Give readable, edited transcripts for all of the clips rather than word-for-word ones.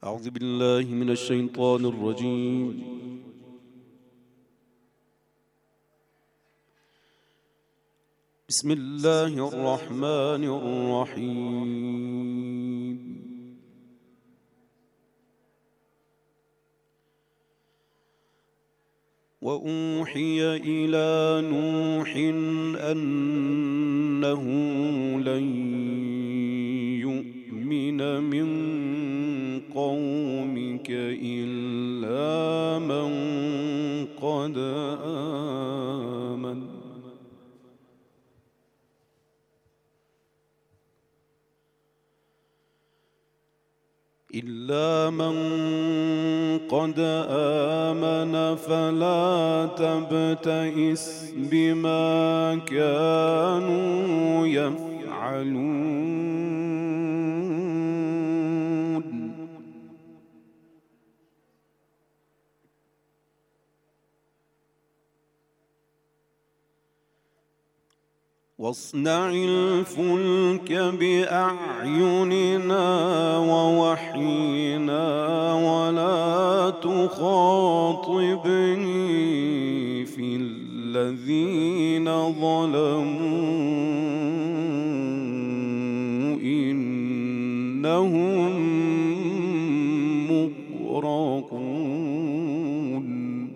أعوذ بالله من الشيطان الرجيم. بسم الله الرحمن الرحيم. وأوحي إلى نوح أنه لن يؤمن من قومك إلا من قد آمن فلا تبتئس بما كانوا يفعلون. واصنع الفلك بأعيننا ووحينا ولا تخاطبني في الذين ظلموا إنهم مغرقون.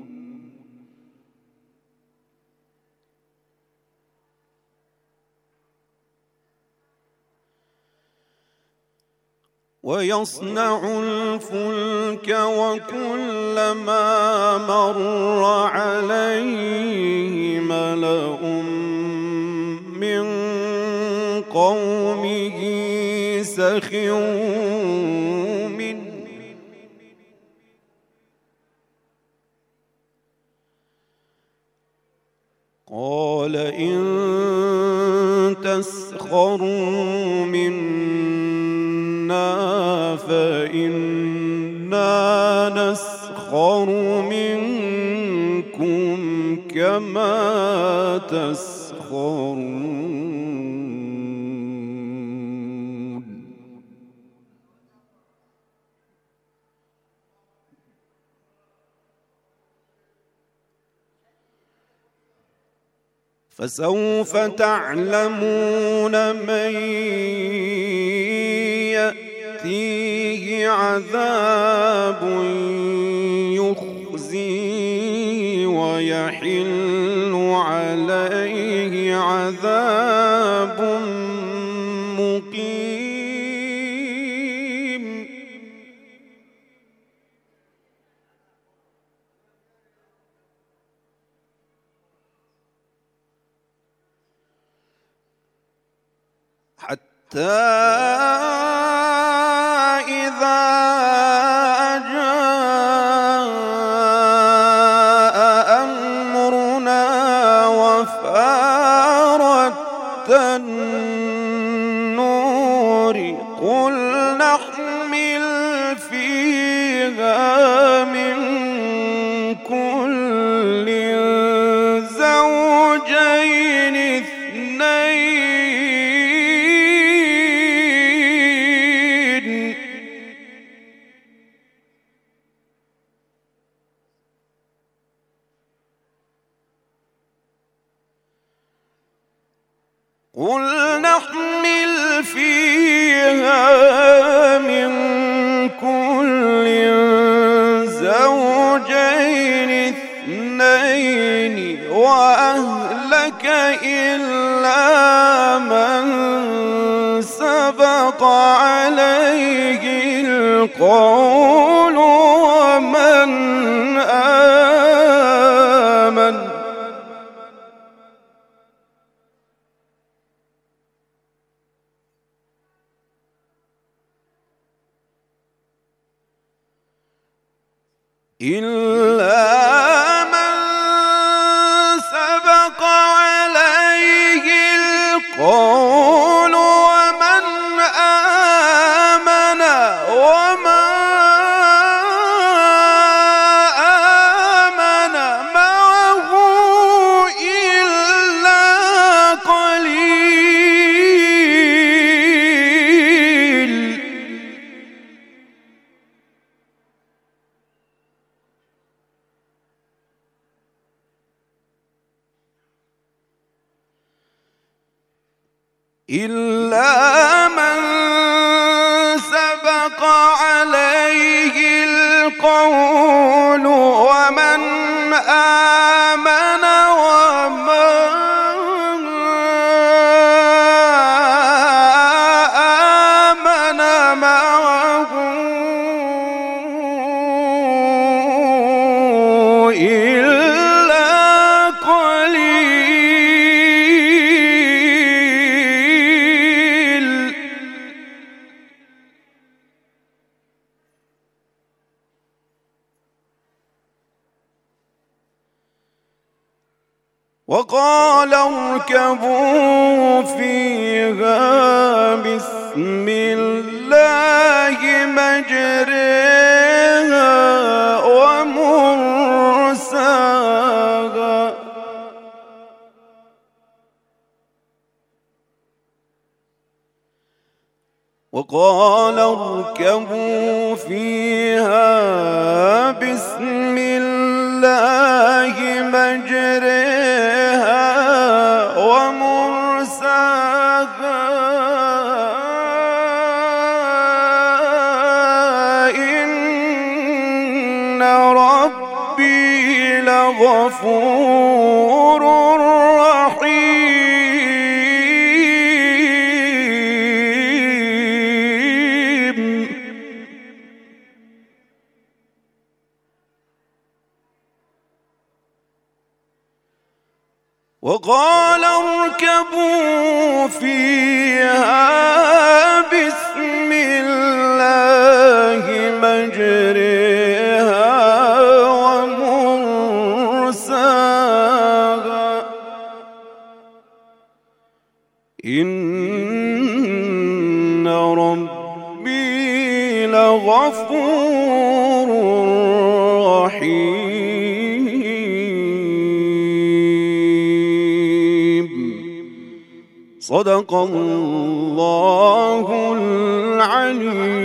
ويصنع الفلك وكلما مر عليه ملأ من قومه سخروا منه قال إن تسخروا منا فإنا نسخر منكم كما تسخرون. فسوف تعلمون من يأتيه عذاب يخزيه ويحل عليه عذاب مقيم. حتى إذا جاء أمرنا وفارت النور قل نحمل فيها من كل زوجين اثنين قل نحمل فيها من كل زوجين اثنين وأهلك إلا من سبق عليه القول ومن آمن. إلا من سبق عليه القول ومن آمن وما آمن معه إلا قليل. إلا من سبق عليه القول ومن آمن وما آمن معه إلا قليل. وقال اركبوا فيها بسم الله مجريها ومرساها وقال اركبوا فيها بسم الله مجريها ومرساها إن ربي لغفور رحيم. وقال اركبوا فيها بسم الله مجريها ومرساها إن ربي لغفور رحيم. صدق الله العلي